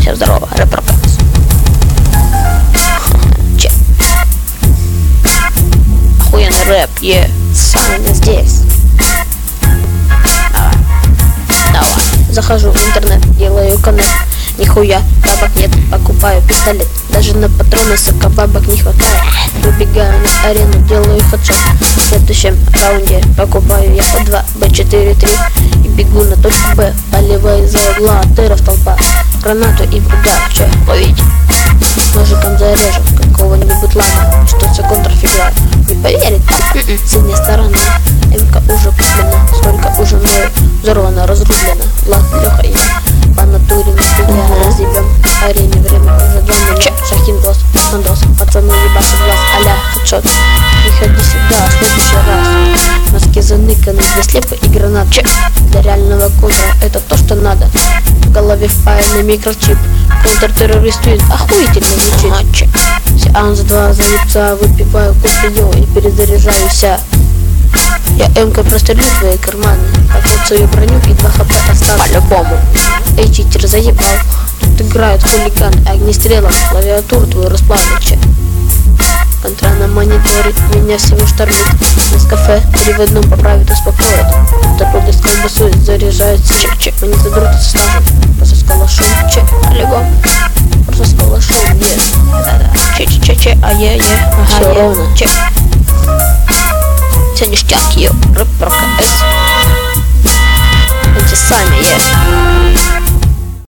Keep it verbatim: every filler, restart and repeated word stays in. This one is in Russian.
Всем здорово, рэпер Пенс. Че? Охуенный рэп, е. Саня здесь. Давай. Давай. Захожу в интернет, делаю коннект. Нихуя, бабок нет, покупаю пистолет. Даже на патроны, сука, бабок не хватает. Выбегаю на арену, делаю хедшот. В следующем раунде покупаю я по два бэ четыре три и бегу на точку Б. Поливаю из-за угла, тыров толпа. Гранату и в удар, че, ловить? Ножиком зарежу какого-нибудь лама. Что за контрфигура? Не поверит? Синяя сторона, МК уже куплена. Сколько уже мною взорвано, разрублено. Влад, Леха и я по натуре нахуя разъебем. Арене время уже два нуля. Шахин босс, Сандос, пацаны ебашат глаз, аля хедшот. Не ходи сюда, в следующий раз. Носки заныканы, две слепы и гранат. Че? Для реального контра это то, что надо. В голове впаянный микрочип. Контртеррористует, охуительно звучит. Ага, че? Сеанс два заебца, выпиваю кофеё и перезаряжаюся. Я эмкой прострелю твои карманы, покоцаю броню и два хп осталось. По-любому. Эй, читер, заебал. Тут играют хулиганы, огнестрелом клавиатуру твою расплавят, че. Контра на мониторе, меня всего штормит. Из кафе три в одном поправит, успокоит. Дороги с колбасой заряжаются. Че-че, они задрутся стажем. Просто с калашом, че, по-любому. Просто с калашом, е. Да-да. Че-че-че-че, а-е-е. Ага, все ровно, че. Все ништяк, ё, рэпер КС. Эти сами, е.